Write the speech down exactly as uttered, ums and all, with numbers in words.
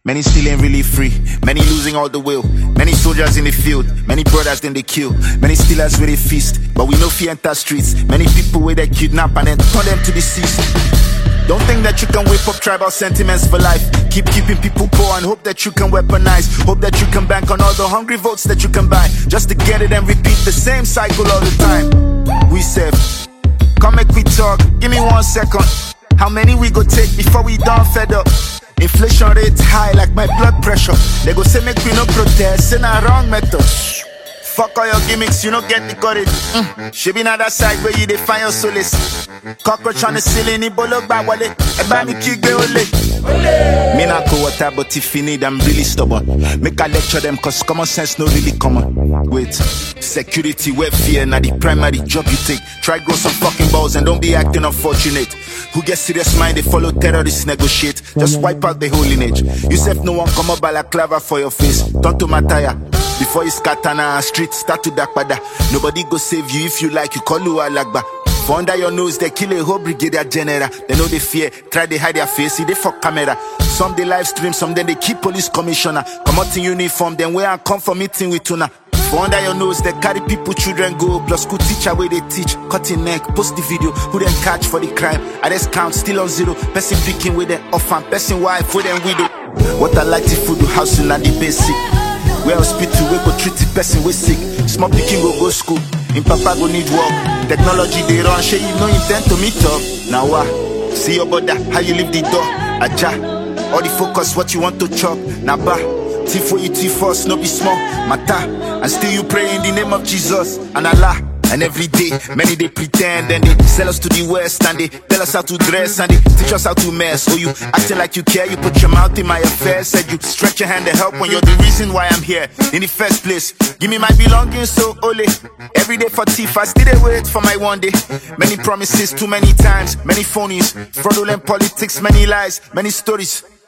Many still ain't really free. Many losing all the will. Many soldiers in the field. Many brothers then they kill. Many stealers where they feast. But we no fear enter streets. Many people where they kidnap and then turn them to deceased. Don't think that you can whip up tribal sentiments for life. Keep keeping people poor and hope that you can weaponize. Hope that you can bank on all the hungry votes that you can buy. Just to get it and repeat the same cycle all the time. We said, come make we talk. Give me one second. How many we go take before we done fed up? Inflation rate high like my blood pressure. They go say make we no protest, say na wrong method. Fuck all your gimmicks, you don't get the courage. Mm. She be on that side where you define your solace. Cockroach on the ceiling, ibolo ba wale. Eba mi kigbe ole. Me na go water, but if you need, I'm really stubborn. Make I lecture them, cause common sense no really common. Wait, security, welfare, na the primary job you take. Try grow some fucking balls and don't be acting unfortunate. Who get serious mind, they follow terrorists negotiate. Just wipe out the whole lineage. You said no one come up balaclava for your face. Turn to Mataya. Before you scatter na street, start to dakpada. Nobody go save you if you like, you call you alagba. For under your nose, they kill a whole brigadier general. They know they fear, try they hide their face, see they fuck camera. Some they live stream, some then they keep police commissioner. Come out in uniform, then where I come for meeting with tuna. For under your nose, they carry people, children go. Plus school teacher where they teach, cutting neck, post the video. Who then catch for the crime? Arrest count still on zero. Person picking with them orphan, person wife with them widow. What I like to food, housing and the basic. Where hospital, we go treat the person we sick. Small picking go go school. In papa go need work. Technology they run, shey you no intend to meet up. Now what? See your brother, how you leave the door. Aja, all the focus, what you want to chop. Now ba, thief for you, thief first, no be small. Mata, and still you pray in the name of Jesus and Allah. And every day, many they pretend and they sell us to the West and they tell us how to dress and they teach us how to mess. So you acting like you care, you put your mouth in my affairs. Said you stretch your hand to help when you're the reason why I'm here in the first place. Give me my belongings, so ole. Every day for thief, I still dey wait for my one day. Many promises, too many times, many phonies, fraudulent politics, many lies, many stories.